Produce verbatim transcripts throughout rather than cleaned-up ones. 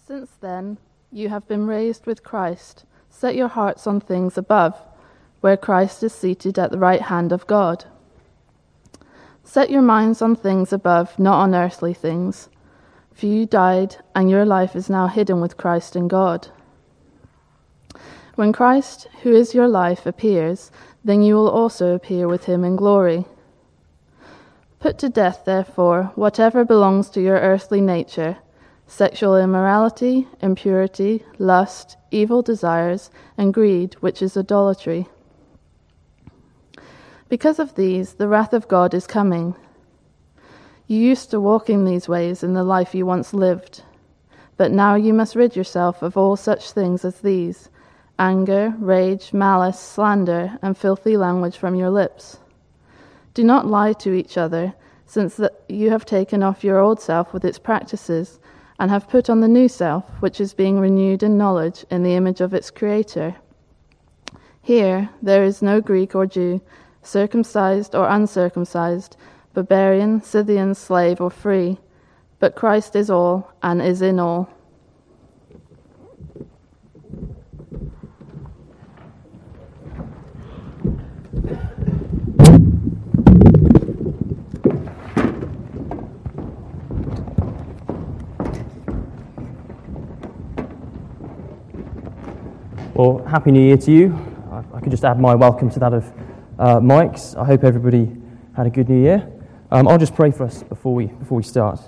Since then, you have been raised with Christ. Set your hearts on things above, where Christ is seated at the right hand of God. Set your minds on things above, not on earthly things. For you died, and your life is now hidden with Christ in God. When Christ, who is your life, appears, then you will also appear with him in glory. Put to death, therefore, whatever belongs to your earthly nature: sexual immorality, impurity, lust, evil desires, and greed, which is idolatry. Because of these, the wrath of God is coming. You used to walk in these ways in the life you once lived, but now you must rid yourself of all such things as these: anger, rage, malice, slander, and filthy language from your lips. Do not lie to each other, since that you have taken off your old self with its practices, and have put on the new self, which is being renewed in knowledge in the image of its Creator. Here there is no Greek or Jew, circumcised or uncircumcised, barbarian, Scythian, slave or free, but Christ is all and is in all. Well, Happy New Year to you. I, I could just add my welcome to that of uh, Mike's. I hope everybody had a good New Year. Um, I'll just pray for us before we before we start.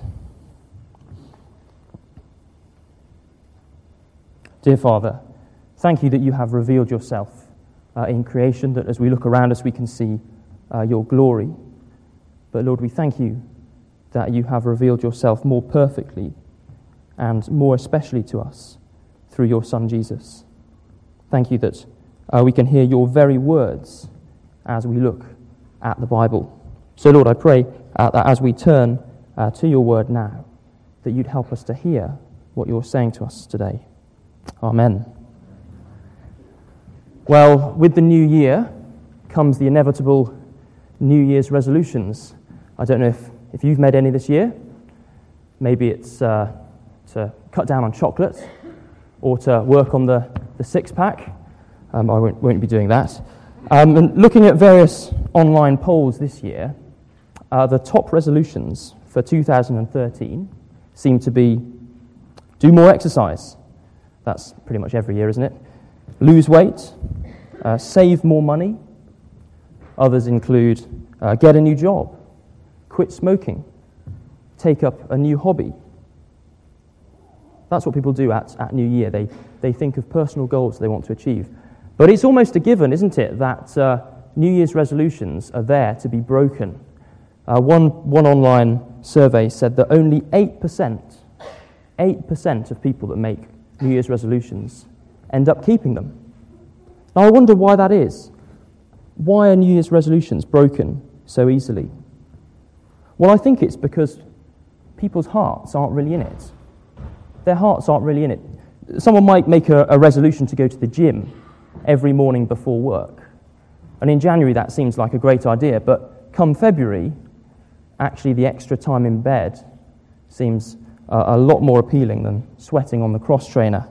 Dear Father, thank you that you have revealed yourself uh, in creation, that as we look around us we can see uh, your glory. But Lord, we thank you that you have revealed yourself more perfectly and more especially to us through your Son Jesus. Thank you that uh, we can hear your very words as we look at the Bible. So Lord, I pray uh, that as we turn uh, to your word now, that you'd help us to hear what you're saying to us today. Amen. Well, with the new year comes the inevitable New Year's resolutions. I don't know if, if you've made any this year. Maybe it's uh, to cut down on chocolate or to work on the, the six-pack. Um, I won't, won't be doing that. Um, and looking at various online polls this year, uh, the top resolutions for two thousand thirteen seem to be do more exercise. That's pretty much every year, isn't it? Lose weight, uh, save more money. Others include uh, get a new job, quit smoking, take up a new hobby. That's what people do at, at New Year. They, they think of personal goals they want to achieve. But it's almost a given, isn't it, that uh, New Year's resolutions are there to be broken. Uh, one, one online survey said that only eight percent, eight percent of people that make New Year's resolutions end up keeping them. Now I wonder why that is. Why are New Year's resolutions broken so easily? Well, I think it's because people's hearts aren't really in it. Their hearts aren't really in it. Someone might make a, a resolution to go to the gym every morning before work. And in January that seems like a great idea, but come February, actually the extra time in bed seems uh, a lot more appealing than sweating on the cross trainer.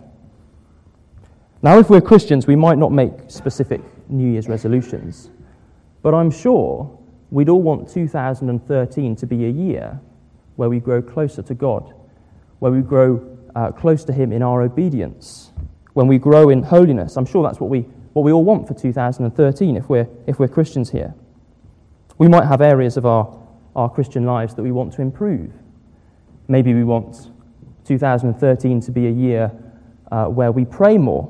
Now, if we're Christians, we might not make specific New Year's resolutions, but I'm sure we'd all want two thousand thirteen to be a year where we grow closer to God, where we grow uh, close to Him in our obedience, when we grow in holiness. I'm sure that's what we what we all want for two thousand thirteen if we're if we're Christians here. We might have areas of our, our Christian lives that we want to improve. Maybe we want two thousand thirteen to be a year uh, where we pray more.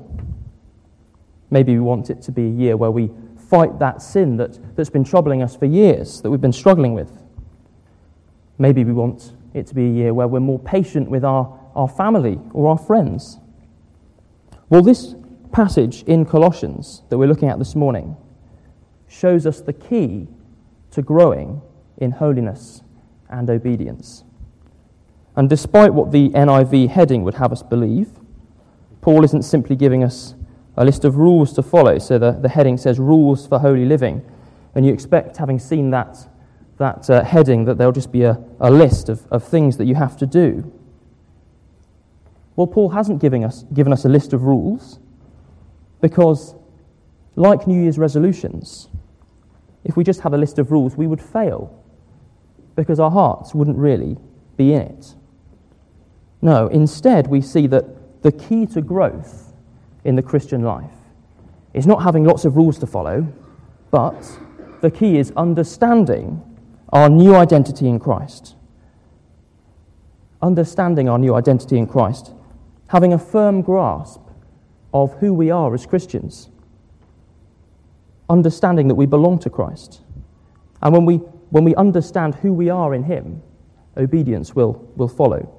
Maybe we want it to be a year where we fight that sin that, that's been troubling us for years, that we've been struggling with. Maybe we want it to be a year where we're more patient with our, our family or our friends. Well, this passage in Colossians that we're looking at this morning shows us the key to growing in holiness and obedience. And despite what the N I V heading would have us believe, Paul isn't simply giving us a list of rules to follow. So the, the heading says Rules for Holy Living. And you expect, having seen that, that uh, heading, that there'll just be a, a list of, of things that you have to do. Well, Paul hasn't given us, given us a list of rules because, like New Year's resolutions, if we just had a list of rules, we would fail because our hearts wouldn't really be in it. No, instead we see that the key to growth in the Christian life is not having lots of rules to follow, but the key is understanding our new identity in Christ. Understanding our new identity in Christ. Having a firm grasp of who we are as Christians. Understanding that we belong to Christ. And when we when we understand who we are in Him, obedience will, will follow.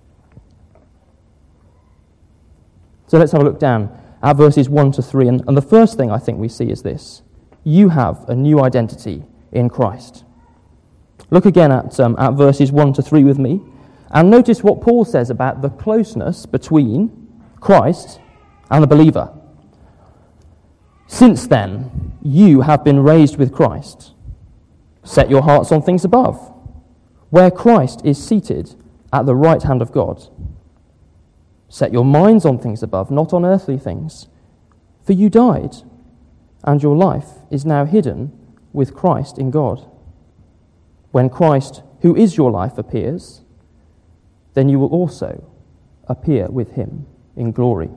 So let's have a look down at verses one to three. And, and the first thing I think we see is this. You have a new identity in Christ. Look again at, um, at verses one to three with me. And notice what Paul says about the closeness between Christ and the believer. Since then, you have been raised with Christ. Set your hearts on things above, where Christ is seated at the right hand of God. Set your minds on things above, not on earthly things. For you died, and your life is now hidden with Christ in God. When Christ, who is your life, appears, then you will also appear with Him in glory.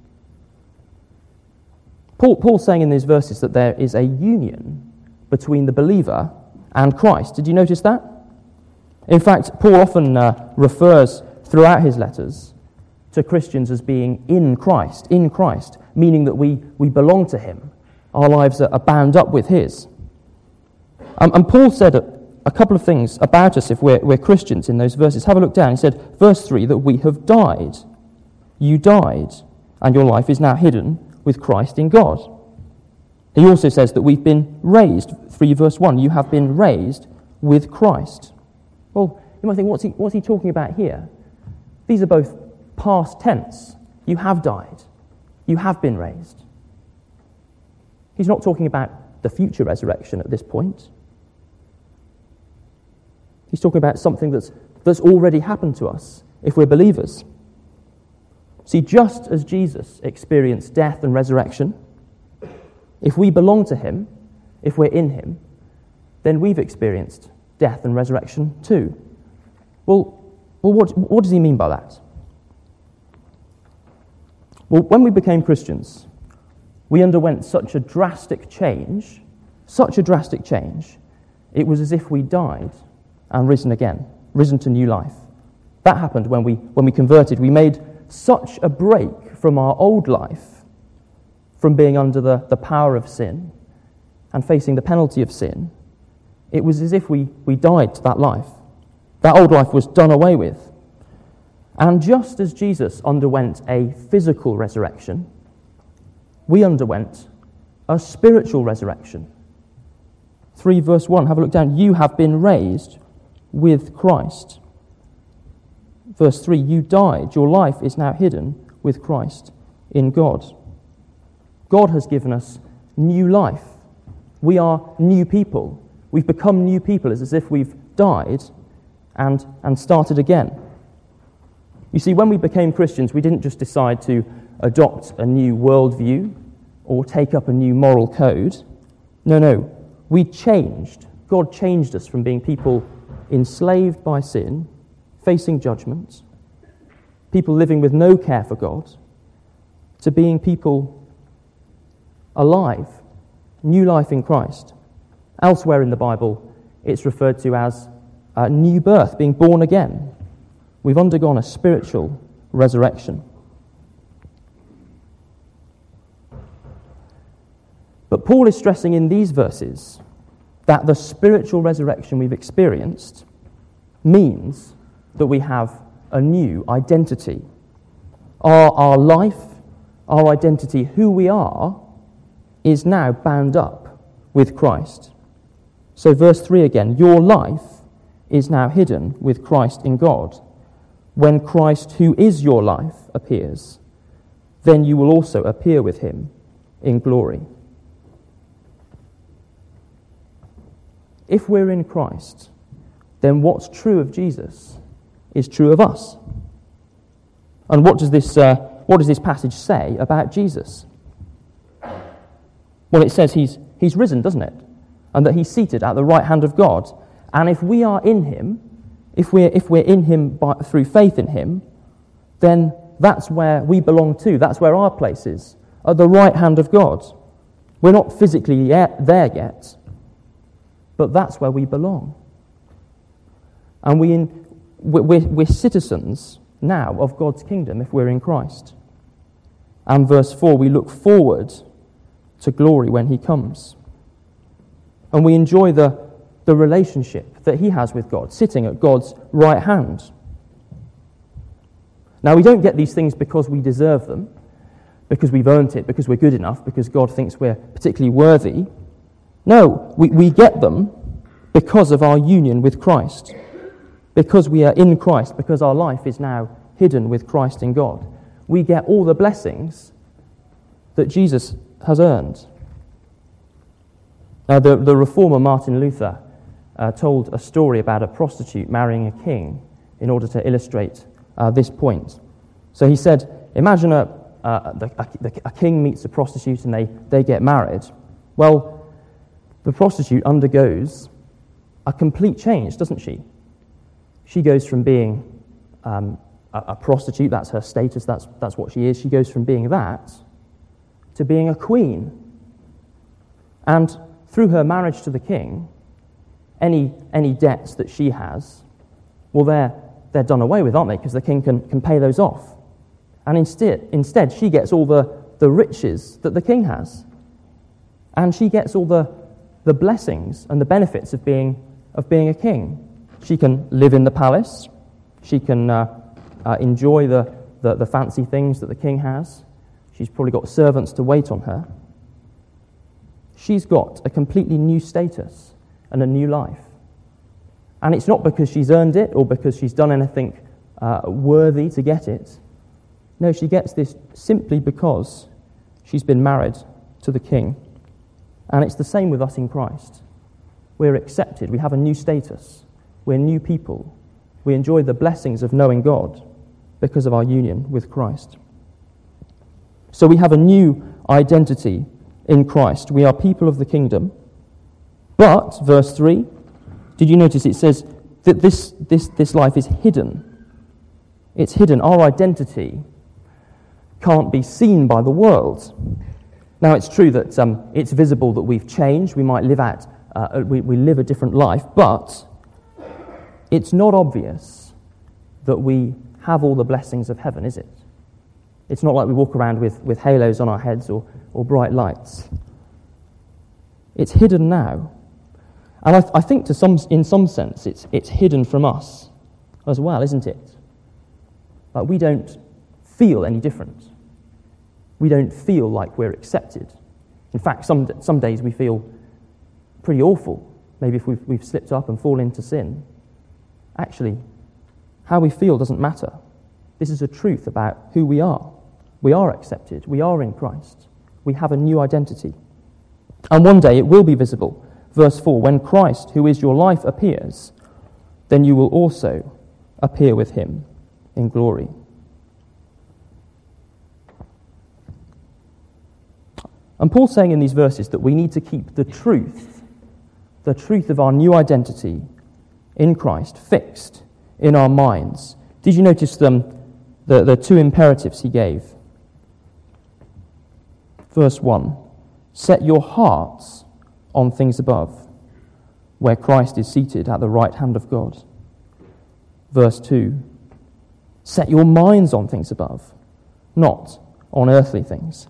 Paul, Paul's saying in these verses that there is a union between the believer and Christ. Did you notice that? In fact, Paul often uh, refers throughout his letters to Christians as being in Christ, in Christ, meaning that we, we belong to Him. Our lives are, are bound up with His. Um, and Paul said a, a couple of things about us if we're, we're Christians in those verses. Have a look down. He said, verse three, that we have died. You died, and your life is now hidden with Christ in God. He also says that we've been raised. three verse one, you have been raised with Christ. Well, you might think, what's he, what's he talking about here? These are both past tense. You have died. You have been raised. He's not talking about the future resurrection at this point. He's talking about something that's, that's already happened to us if we're believers. See, just as Jesus experienced death and resurrection, if we belong to Him, if we're in Him, then we've experienced death and resurrection too. Well, well what, what does he mean by that? Well, when we became Christians, we underwent such a drastic change, such a drastic change, it was as if we died and risen again, risen to new life. That happened when we when we converted. We made such a break from our old life, from being under the, the power of sin and facing the penalty of sin. It was as if we, we died to that life. That old life was done away with. And just as Jesus underwent a physical resurrection, we underwent a spiritual resurrection. three verse one, have a look down. You have been raised with Christ. Verse three, you died. Your life is now hidden with Christ in God. God has given us new life. We are new people. We've become new people. It's as if we've died and, and started again. You see, when we became Christians, we didn't just decide to adopt a new worldview or take up a new moral code. No, no. We changed. God changed us from being people enslaved by sin, facing judgment, people living with no care for God, to being people alive, new life in Christ. Elsewhere in the Bible, it's referred to as a new birth, being born again. We've undergone a spiritual resurrection. But Paul is stressing in these verses that the spiritual resurrection we've experienced means that we have a new identity. Our, our life, our identity, who we are, is now bound up with Christ. So verse three again, your life is now hidden with Christ in God. When Christ, who is your life, appears, then you will also appear with Him in glory. If we're in Christ, then what's true of Jesus is true of us. And what does this uh, what does this passage say about Jesus? Well, it says he's he's risen, doesn't it? And that he's seated at the right hand of God. And if we are in him, if we're if we're in him by, through faith in him, then that's where we belong to. That's where our place is, at the right hand of God. We're not physically yet there yet, but that's where we belong. And we in, we're, we're citizens now of God's kingdom if we're in Christ. And verse four, we look forward to glory when he comes. And we enjoy the, the relationship that he has with God, sitting at God's right hand. Now, we don't get these things because we deserve them, because we've earned it, because we're good enough, because God thinks we're particularly worthy. No, we, we get them because of our union with Christ, because we are in Christ, because our life is now hidden with Christ in God. We get all the blessings that Jesus has earned. Now, the, the reformer Martin Luther uh, told a story about a prostitute marrying a king in order to illustrate uh, this point. So he said, imagine a, uh, the, a, a king meets a prostitute and they, they get married. Well, the prostitute undergoes a complete change, doesn't she? She goes from being um, a, a prostitute, that's her status, that's, that's what she is. She goes from being that to being a queen. And through her marriage to the king, any any debts that she has, well, they're, they're done away with, aren't they? Because the king can, can pay those off. And instead, instead, she gets all the, the riches that the king has. And she gets all the, the blessings and the benefits of being, of being a king. She can live in the palace. She can uh, uh, enjoy the, the, the fancy things that the king has. She's probably got servants to wait on her. She's got a completely new status and a new life. And it's not because she's earned it or because she's done anything uh, worthy to get it. No, she gets this simply because she's been married to the king. And it's the same with us in Christ. We're accepted. We have a new status. We're new people. We enjoy the blessings of knowing God because of our union with Christ. So we have a new identity in Christ. We are people of the kingdom. But, verse three, did you notice it says that this, this, this life is hidden? It's hidden. Our identity can't be seen by the world. Now, it's true that um, it's visible that we've changed. We might live out, uh, we, we live a different life, but it's not obvious that we have all the blessings of heaven, is it? It's not like we walk around with, with halos on our heads or, or bright lights. It's hidden now. And I, th- I think to some, in some sense it's, it's hidden from us as well, isn't it? Like we don't feel any different. We don't feel like we're accepted. In fact, some, some days we feel pretty awful, maybe if we've, we've slipped up and fallen into sin. Actually, how we feel doesn't matter. This is a truth about who we are. We are accepted. We are in Christ. We have a new identity. And one day it will be visible. Verse four, when Christ, who is your life, appears, then you will also appear with him in glory. And Paul's saying in these verses that we need to keep the truth, the truth of our new identity in Christ, fixed in our minds. Did you notice them, the, the two imperatives he gave? Verse one, set your hearts on things above, where Christ is seated at the right hand of God. Verse two, set your minds on things above, not on earthly things.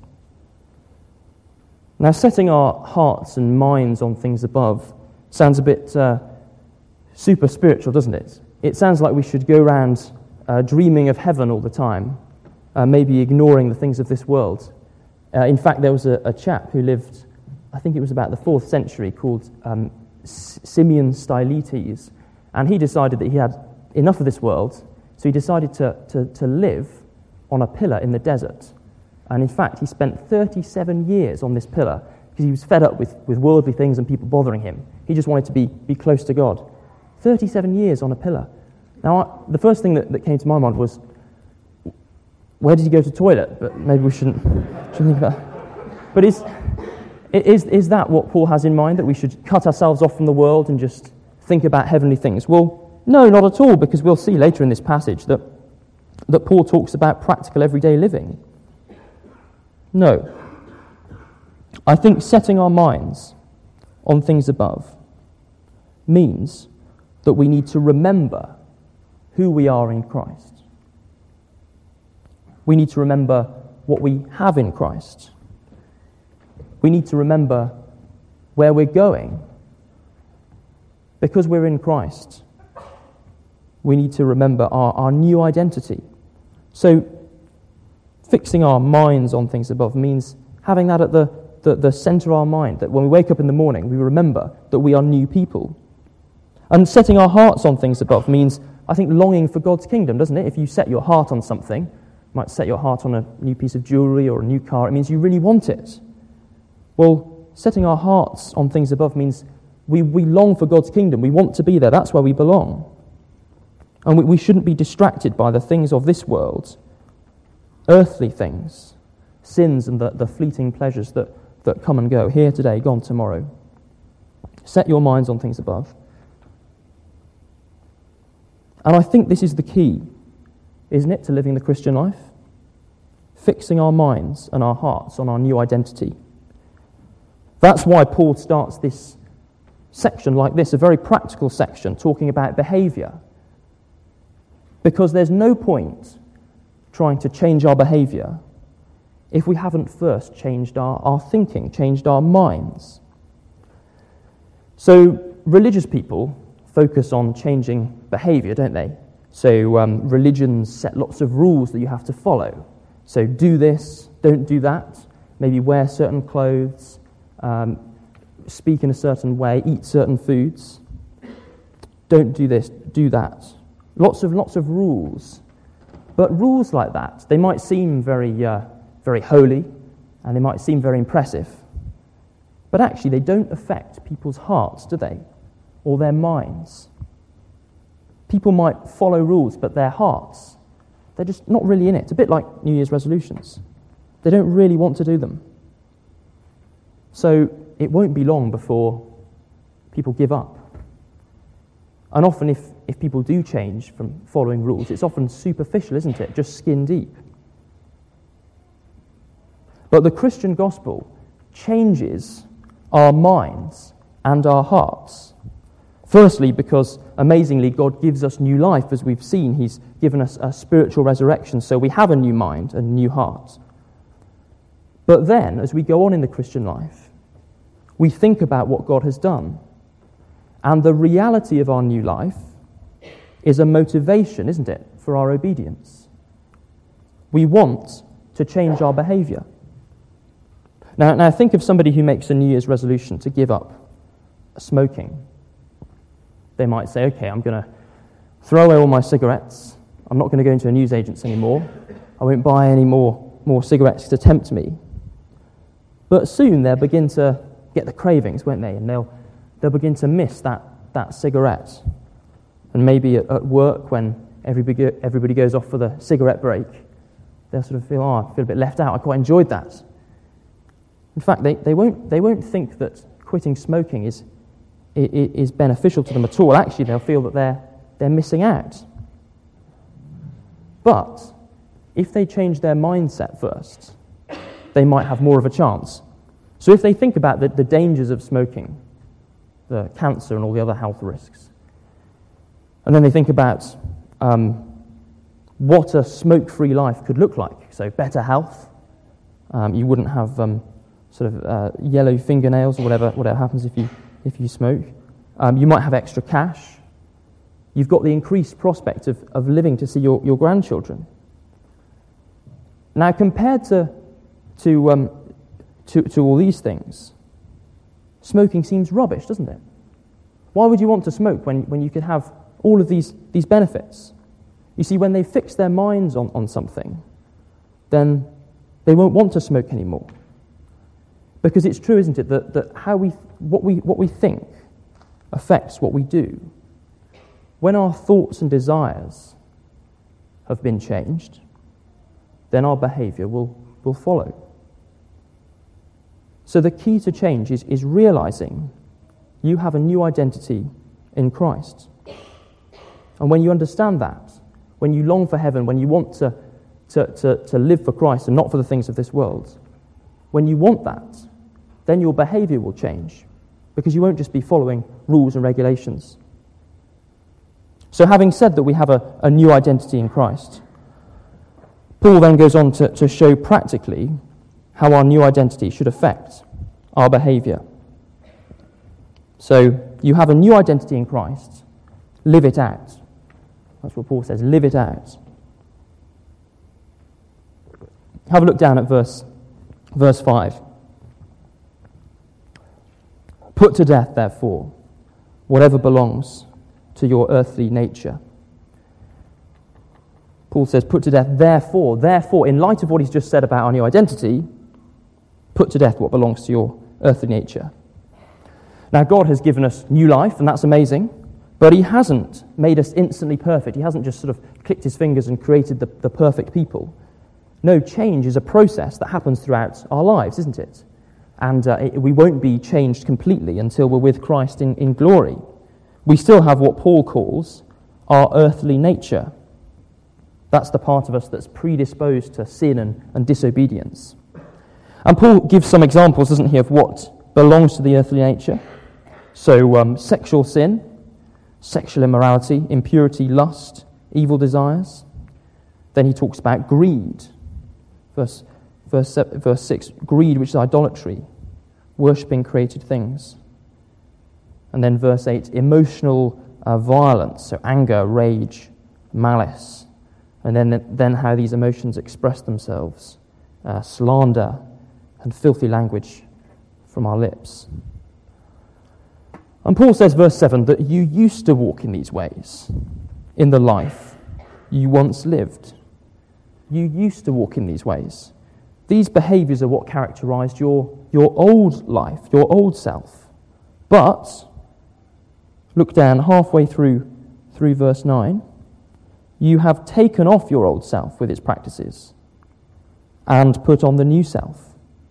Now, setting our hearts and minds on things above sounds a bit uh, super spiritual, doesn't it? It sounds like we should go around uh, dreaming of heaven all the time, uh, maybe ignoring the things of this world. Uh, in fact, there was a, a chap who lived, I think it was about the fourth century, called um, Simeon Stylites, and he decided that he had enough of this world, so he decided to, to, to live on a pillar in the desert. And in fact, he spent thirty-seven years on this pillar because he was fed up with, with worldly things and people bothering him. He just wanted to be, be close to God. thirty-seven years on a pillar. Now, I, the first thing that, that came to my mind was, where did he go to the toilet? But maybe we shouldn't, shouldn't think about that. But is, is, is that what Paul has in mind, that we should cut ourselves off from the world and just think about heavenly things? Well, no, not at all, because we'll see later in this passage that, that Paul talks about practical everyday living. No. I think setting our minds on things above means that we need to remember who we are in Christ. We need to remember what we have in Christ. We need to remember where we're going. Because we're in Christ, we need to remember our, our new identity. So, fixing our minds on things above means having that at the, the, the center of our mind, that when we wake up in the morning, we remember that we are new people. And setting our hearts on things above means, I think, longing for God's kingdom, doesn't it? If you set your heart on something, you might set your heart on a new piece of jewelry or a new car, it means you really want it. Well, setting our hearts on things above means we, we long for God's kingdom. We want to be there. That's where we belong. And we, we shouldn't be distracted by the things of this world, earthly things, sins and the, the fleeting pleasures that, that come and go, here today, gone tomorrow. Set your minds on things above. And I think this is the key, isn't it, to living the Christian life? Fixing our minds and our hearts on our new identity. That's why Paul starts this section like this, a very practical section, talking about behaviour. Because there's no point trying to change our behaviour if we haven't first changed our, our thinking, changed our minds. So religious people focus on changing behaviour, don't they? So um, religions set lots of rules that you have to follow. So do this, don't do that, maybe wear certain clothes, um, speak in a certain way, eat certain foods. Don't do this, do that. Lots of lots of rules. But rules like that, they might seem very, uh, very holy, and they might seem very impressive. But actually, they don't affect people's hearts, do they? Or their minds. People might follow rules, but their hearts, they're just not really in it. It's a bit like New Year's resolutions. They don't really want to do them. So it won't be long before people give up. And often if, if people do change from following rules, it's often superficial, isn't it? Just skin deep. But the Christian gospel changes our minds and our hearts. Firstly, because amazingly God gives us new life, as we've seen. He's given us a spiritual resurrection, so we have a new mind and a new heart. But then, as we go on in the Christian life, we think about what God has done. And the reality of our new life is a motivation, isn't it, for our obedience. We want to change our behaviour. Now, now think of somebody who makes a New Year's resolution to give up smoking. They might say, okay, I'm going to throw away all my cigarettes. I'm not going to go into a newsagent's anymore. I won't buy any more, more cigarettes to tempt me. But soon they'll begin to get the cravings, won't they? And they'll they'll begin to miss that, that cigarette. And maybe at, at work, when everybody, everybody goes off for the cigarette break, they'll sort of feel, oh, I feel a bit left out. I quite enjoyed that. In fact, they, they won't they won't think that quitting smoking is is beneficial to them at all. Actually, they'll feel that they're they're missing out. But if they change their mindset first, they might have more of a chance. So if they think about the, the dangers of smoking, the cancer and all the other health risks, and then they think about um, what a smoke-free life could look like, so better health, um, you wouldn't have um, sort of uh, yellow fingernails or whatever whatever happens if you if you smoke. Um, you might have extra cash. You've got the increased prospect of, of living to see your, your grandchildren. Now, compared to to, um, to to all these things, smoking seems rubbish, doesn't it? Why would you want to smoke when, when you could have all of these, these benefits? You see, when they fix their minds on, on something, then they won't want to smoke anymore. Because it's true, isn't it, that, that how we what we what we think affects what we do. When our thoughts and desires have been changed, then our behaviour will, will follow. So the key to change is, is realising you have a new identity in Christ. And when you understand that, when you long for heaven, when you want to, to, to, to live for Christ and not for the things of this world, when you want that, then your behaviour will change, because you won't just be following rules and regulations. So having said that we have a, a new identity in Christ, Paul then goes on to, to show practically how our new identity should affect our behaviour. So you have a new identity in Christ, live it out. That's what Paul says, live it out. Have a look down at verse, verse five. Put to death, therefore, whatever belongs to your earthly nature. Paul says, put to death, therefore, therefore, in light of what he's just said about our new identity, put to death what belongs to your earthly nature. Now, God has given us new life, and that's amazing, but he hasn't made us instantly perfect. He hasn't just sort of clicked his fingers and created the, the perfect people. No, change is a process that happens throughout our lives, isn't it? And uh, it, we won't be changed completely until we're with Christ in, in glory. We still have what Paul calls our earthly nature. That's the part of us that's predisposed to sin and, and disobedience. And Paul gives some examples, doesn't he, of what belongs to the earthly nature. So um, sexual sin, sexual immorality, impurity, lust, evil desires. Then he talks about greed. Verse, verse, seven, verse six, greed, which is idolatry, worshipping created things. And then verse eight, emotional uh, violence, so anger, rage, malice. And then, then how these emotions express themselves, uh, slander and filthy language from our lips. And Paul says, verse seven, that you used to walk in these ways in the life you once lived. You used to walk in these ways. These behaviours are what characterised your, your old life, your old self. But, look down halfway through, through verse nine, you have taken off your old self with its practices and put on the new self.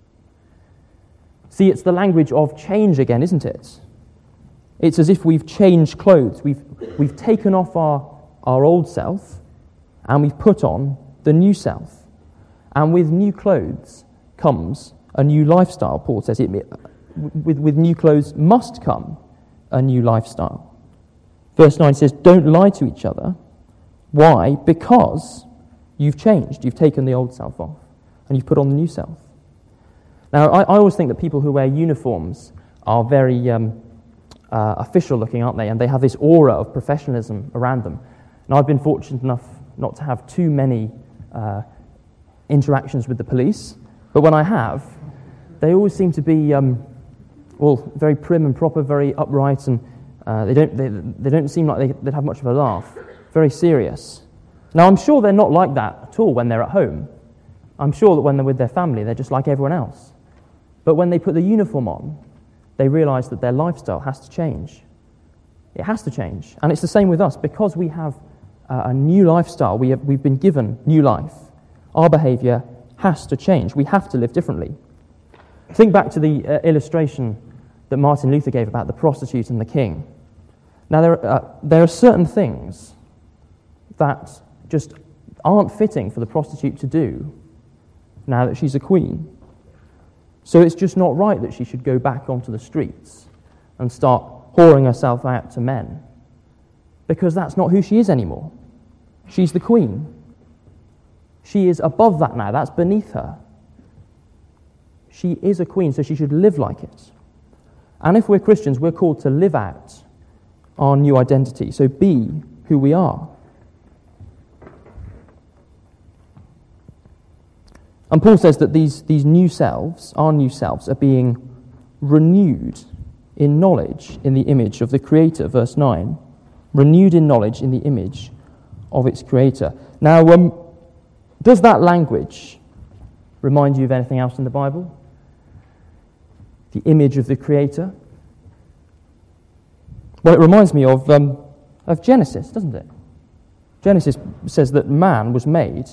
See, it's the language of change again, isn't it? It's as if we've changed clothes. We've, we've taken off our, our old self and we've put on the new self. And with new clothes comes a new lifestyle, Paul says. It, with, with new clothes must come a new lifestyle. Verse nine says, don't lie to each other. Why? Because you've changed. You've taken the old self off and you've put on the new self. Now, I, I always think that people who wear uniforms are very um, uh, official looking, aren't they? And they have this aura of professionalism around them. And I've been fortunate enough not to have too many uh, interactions with the police, but when I have, they always seem to be um, well, very prim and proper, very upright, and uh, they don't they, they don't seem like they, they'd have much of a laugh. Very serious. Now, I'm sure they're not like that at all when they're at home. I'm sure that when they're with their family, they're just like everyone else. But when they put the uniform on, they realise that their lifestyle has to change. It has to change. And it's the same with us. Because we have uh, a new lifestyle, we have, we've been given new life, our behaviour has to change. We have to live differently. Think back to the uh, illustration that Martin Luther gave about the prostitute and the king. Now, there, uh, there are certain things that just aren't fitting for the prostitute to do now that she's a queen. So it's just not right that she should go back onto the streets and start whoring herself out to men, because that's not who she is anymore. She's the queen. She is above that now. That's beneath her. She is a queen, so she should live like it. And if we're Christians, we're called to live out our new identity, so be who we are. And Paul says that these, these new selves, our new selves, are being renewed in knowledge in the image of the Creator, verse nine. Renewed in knowledge in the image of its Creator. Now, um, does that language remind you of anything else in the Bible? The image of the Creator? Well, it reminds me of, um, of Genesis, doesn't it? Genesis says that man was made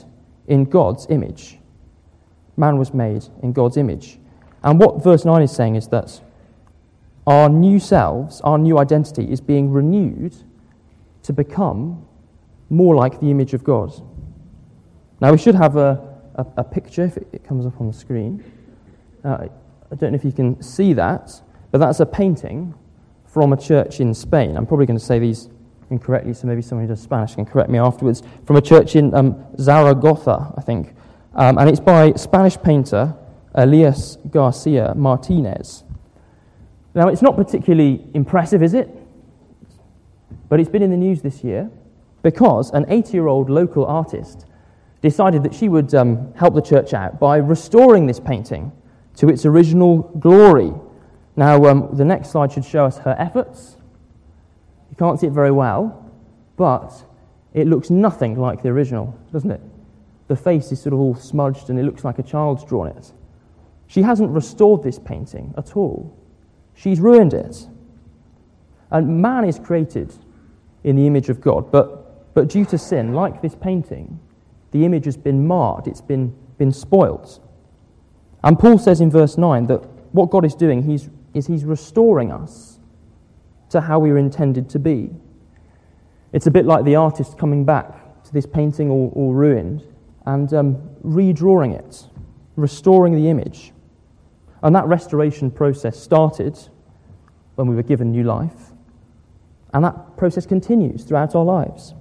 in God's image. Man was made in God's image. And what verse nine is saying is that our new selves, our new identity, is being renewed to become more like the image of God. Now, we should have a, a, a picture, if it, it comes up on the screen. Uh, I don't know if you can see that, but that's a painting from a church in Spain. I'm probably going to say these incorrectly, so maybe someone who does Spanish can correct me afterwards. From a church in um, Zaragoza, I think. Um, and it's by Spanish painter Elias Garcia Martinez. Now, it's not particularly impressive, is it? But it's been in the news this year because an eighty-year-old local artist decided that she would um, help the church out by restoring this painting to its original glory. Now, um, the next slide should show us her efforts. You can't see it very well, but it looks nothing like the original, doesn't it? The face is sort of all smudged and it looks like a child's drawn it. She hasn't restored this painting at all. She's ruined it. And man is created in the image of God, but, but due to sin, like this painting, the image has been marred, it's been, been spoilt. And Paul says in verse nine that what God is doing he's, is he's restoring us to how we were intended to be. It's a bit like the artist coming back to this painting all, all ruined and um, redrawing it, restoring the image. And that restoration process started when we were given new life, and that process continues throughout our lives.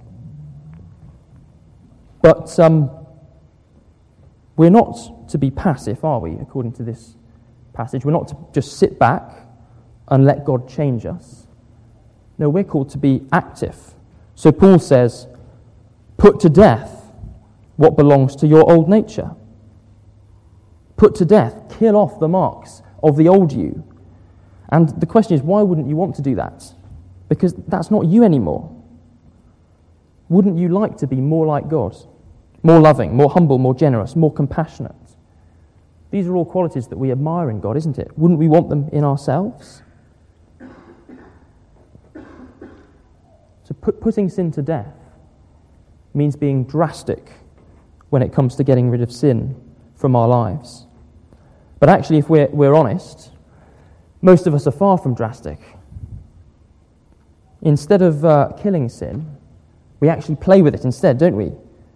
But um, we're not to be passive, are we, according to this passage? We're not to just sit back and let God change us. No, we're called to be active. So Paul says, put to death what belongs to your old nature. Put to death, kill off the marks of the old you. And the question is, why wouldn't you want to do that? Because that's not you anymore. Wouldn't you like to be more like God? More loving, more humble, more generous, more compassionate? These are all qualities that we admire in God, isn't it? Wouldn't we want them in ourselves? So put, putting sin to death means being drastic when it comes to getting rid of sin from our lives. But actually, if we're, we're honest, most of us are far from drastic. Instead of uh, killing sin, we actually play with it instead, don't we?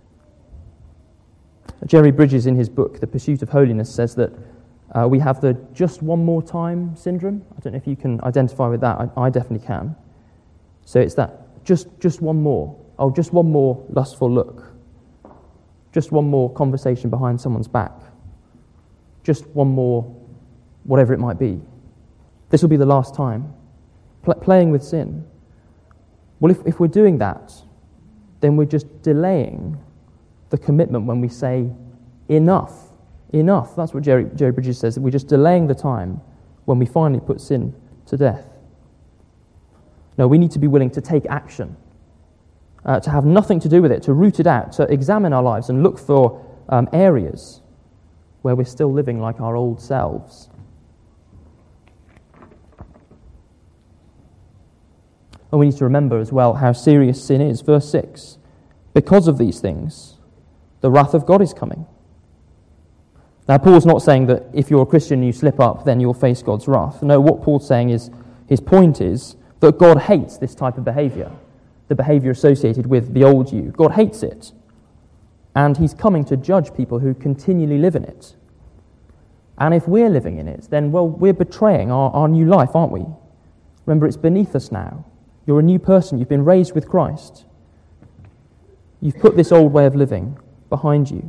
Jerry Bridges, in his book, The Pursuit of Holiness, says that uh, we have the just one more time syndrome. I don't know if you can identify with that. I, I definitely can. So it's that just, just one more. Oh, just one more lustful look. Just one more conversation behind someone's back. Just one more whatever it might be. This will be the last time. Pl- playing with sin. Well, if, if we're doing that, then we're just delaying the commitment when we say, enough, enough. That's what Jerry, Jerry Bridges says, that we're just delaying the time when we finally put sin to death. No, we need to be willing to take action, uh, to have nothing to do with it, to root it out, to examine our lives and look for um, areas where we're still living like our old selves. And we need to remember as well how serious sin is. Verse six, because of these things, the wrath of God is coming. Now, Paul's not saying that if you're a Christian and you slip up, then you'll face God's wrath. No, what Paul's saying is, his point is that God hates this type of behavior, the behavior associated with the old you. God hates it. And he's coming to judge people who continually live in it. And if we're living in it, then, well, we're betraying our, our new life, aren't we? Remember, it's beneath us now. You're a new person. You've been raised with Christ. You've put this old way of living behind you.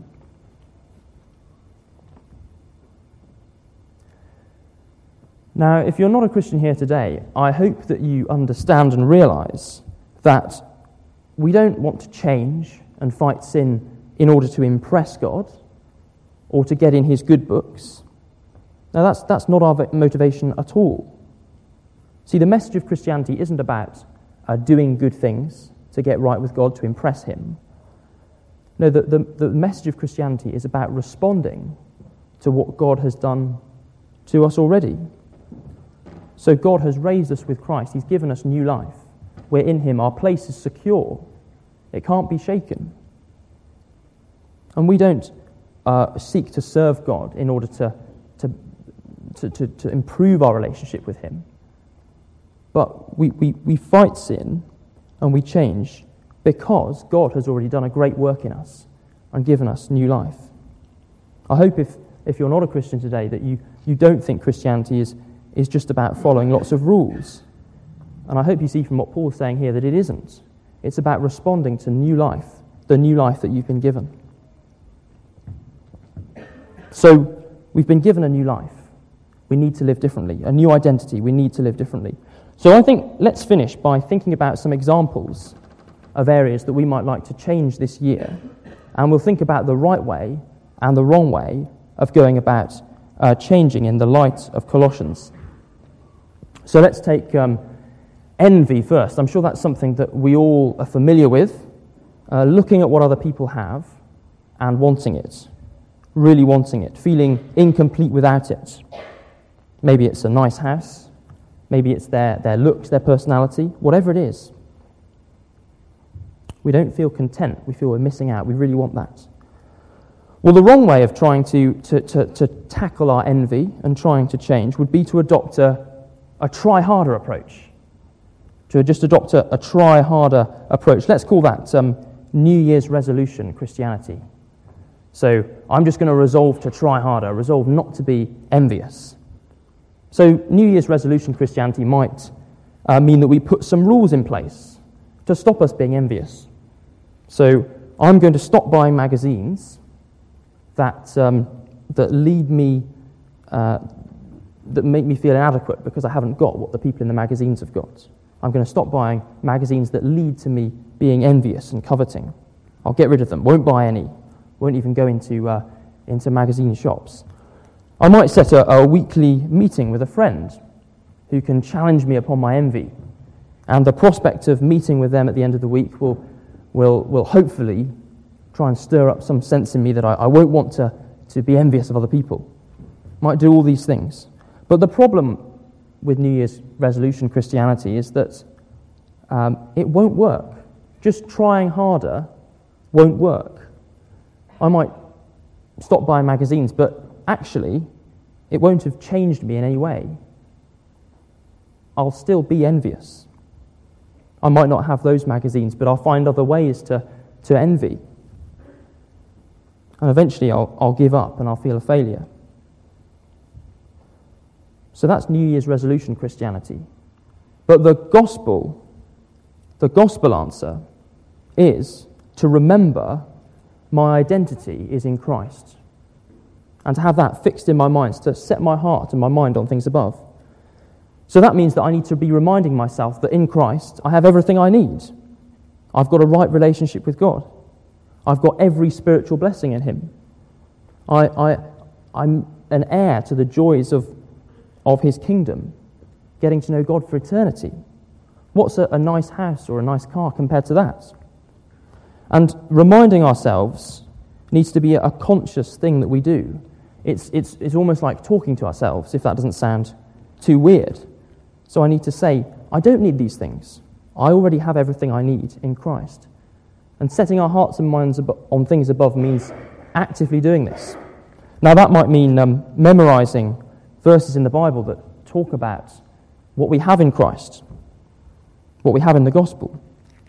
Now, if you're not a Christian here today, I hope that you understand and realize that we don't want to change and fight sin in order to impress God or to get in his good books. Now, that's, that's not our motivation at all. See, the message of Christianity isn't about uh, doing good things to get right with God, to impress him. No, the, the, the message of Christianity is about responding to what God has done to us already. So God has raised us with Christ. He's given us new life. We're in him. Our place is secure. It can't be shaken. And we don't uh, seek to serve God in order to, to, to, to, to improve our relationship with him. But we, we, we fight sin and we change because God has already done a great work in us and given us new life. I hope if, if you're not a Christian today that you, you don't think Christianity is, is just about following lots of rules. And I hope you see from what Paul's saying here that it isn't. It's about responding to new life, the new life that you've been given. So we've been given a new life. We need to live differently. A new identity. We need to live differently. So I think let's finish by thinking about some examples of areas that we might like to change this year. And we'll think about the right way and the wrong way of going about uh, changing in the light of Colossians. So let's take um, envy first. I'm sure that's something that we all are familiar with, uh, looking at what other people have and wanting it, really wanting it, feeling incomplete without it. Maybe it's a nice house, maybe it's their, their looks, their personality, whatever it is. We don't feel content, we feel we're missing out, we really want that. Well, the wrong way of trying to, to, to, to tackle our envy and trying to change would be to adopt a, a try-harder approach. To just adopt a, a try-harder approach. Let's call that um, New Year's resolution Christianity. So I'm just going to resolve to try harder, resolve not to be envious. So New Year's resolution Christianity might uh, mean that we put some rules in place to stop us being envious. So I'm going to stop buying magazines that um, that lead me, uh, that make me feel inadequate because I haven't got what the people in the magazines have got. I'm going to stop buying magazines that lead to me being envious and coveting. I'll get rid of them, won't buy any, won't even go into uh, into magazine shops. I might set a, a weekly meeting with a friend who can challenge me upon my envy, and the prospect of meeting with them at the end of the week will will will hopefully try and stir up some sense in me that I, I won't want to, to be envious of other people. Might do all these things. But the problem with New Year's resolution Christianity is that um, it won't work. Just trying harder won't work. I might stop buying magazines, but actually it won't have changed me in any way. I'll still be envious. I might not have those magazines, but I'll find other ways to, to envy. And eventually I'll, I'll give up and I'll feel a failure. So that's New Year's resolution Christianity. But the gospel, the gospel answer is to remember my identity is in Christ. And to have that fixed in my mind, to set my heart and my mind on things above. So that means that I need to be reminding myself that in Christ I have everything I need. I've got a right relationship with God. I've got every spiritual blessing in him. I, I, I'm an heir to the joys of, of his kingdom, getting to know God for eternity. What's a, a nice house or a nice car compared to that? And reminding ourselves needs to be a, a conscious thing that we do. It's, it's, it's almost like talking to ourselves, if that doesn't sound too weird. So I need to say, I don't need these things. I already have everything I need in Christ. And setting our hearts and minds on things above means actively doing this. Now that might mean um, memorizing verses in the Bible that talk about what we have in Christ, what we have in the gospel.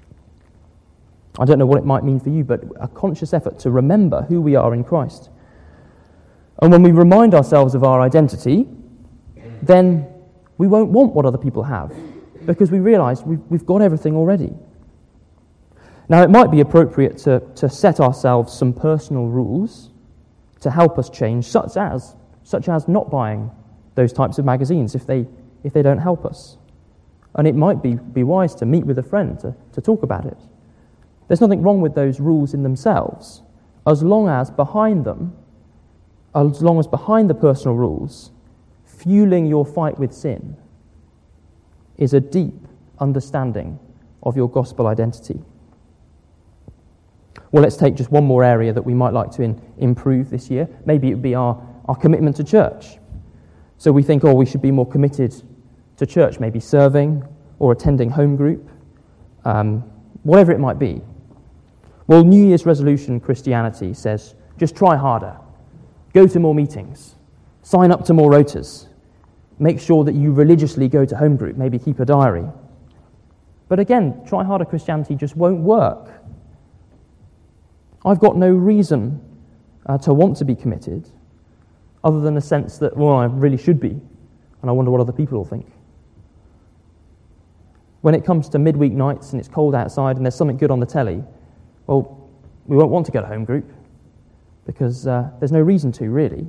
I don't know what it might mean for you, but a conscious effort to remember who we are in Christ. And when we remind ourselves of our identity, then we won't want what other people have, because we realize we've, we've got everything already. Now, it might be appropriate to, to set ourselves some personal rules to help us change, such as such as not buying those types of magazines if they if they don't help us. And it might be, be wise to meet with a friend to, to talk about it. There's nothing wrong with those rules in themselves, as long as behind them, as long as behind the personal rules, fueling your fight with sin, is a deep understanding of your gospel identity. Well, let's take just one more area that we might like to in, improve this year. Maybe it would be our, our commitment to church. So we think, oh, we should be more committed to church, maybe serving or attending home group, um, whatever it might be. Well, New Year's resolution Christianity says, just try harder, go to more meetings, sign up to more rotas, make sure that you religiously go to home group, maybe keep a diary. But again, try harder Christianity just won't work. I've got no reason uh, to want to be committed other than a sense that, well, I really should be, and I wonder what other people will think. When it comes to midweek nights and it's cold outside and there's something good on the telly, well, we won't want to go to home group because uh, there's no reason to, really.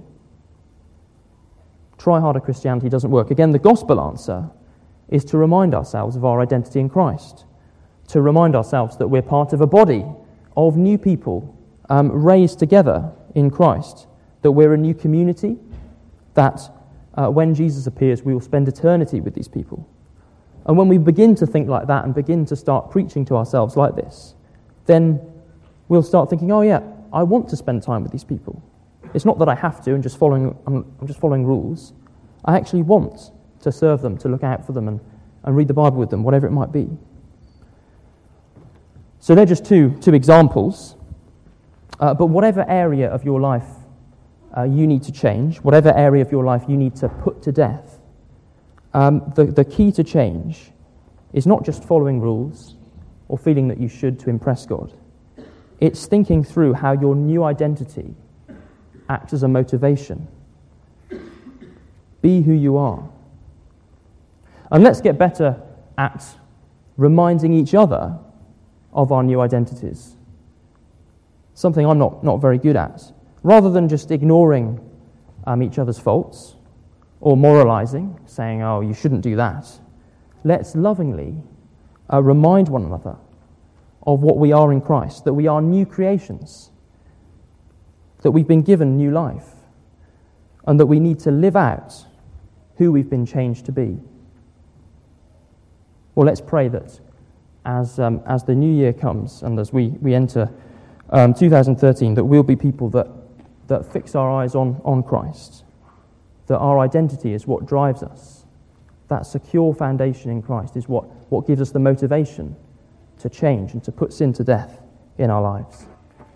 Try harder Christianity doesn't work. Again, the gospel answer is to remind ourselves of our identity in Christ, to remind ourselves that we're part of a body of new people um, raised together in Christ, that we're a new community, that uh, when Jesus appears, we will spend eternity with these people. And when we begin to think like that and begin to start preaching to ourselves like this, then we'll start thinking, oh yeah, I want to spend time with these people. It's not that I have to and just following, I'm, I'm just following rules. I actually want to serve them, to look out for them and, and read the Bible with them, whatever it might be. So they're just two, two examples. Uh, but whatever area of your life uh, you need to change, whatever area of your life you need to put to death, um, the, the key to change is not just following rules or feeling that you should to impress God. It's thinking through how your new identity acts as a motivation. Be who you are. And let's get better at reminding each other of our new identities. Something I'm not, not very good at. Rather than just ignoring um, each other's faults or moralizing, saying, oh, you shouldn't do that, let's lovingly uh, remind one another of what we are in Christ, that we are new creations, that we've been given new life, and that we need to live out who we've been changed to be. Well, let's pray that as um, as the new year comes and as we, we enter um, two thousand thirteen, that we'll be people that, that fix our eyes on, on Christ, that our identity is what drives us. That secure foundation in Christ is what, what gives us the motivation to change and to put sin to death in our lives.